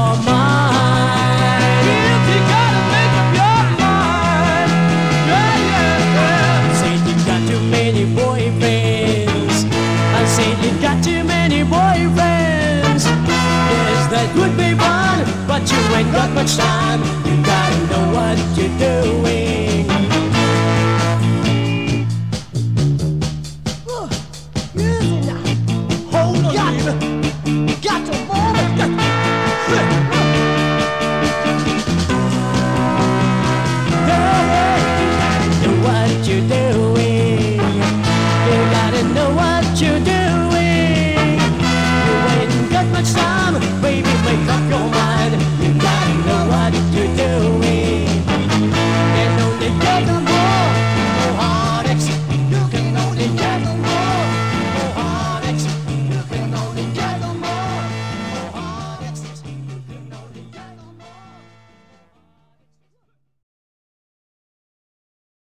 your mind. If you gotta make up your mind. Yeah, yeah, yeah. Said you got too many boyfriends. I said you got too many boyfriends. Yes, that would be fun, but you ain't got much time. You gotta know what you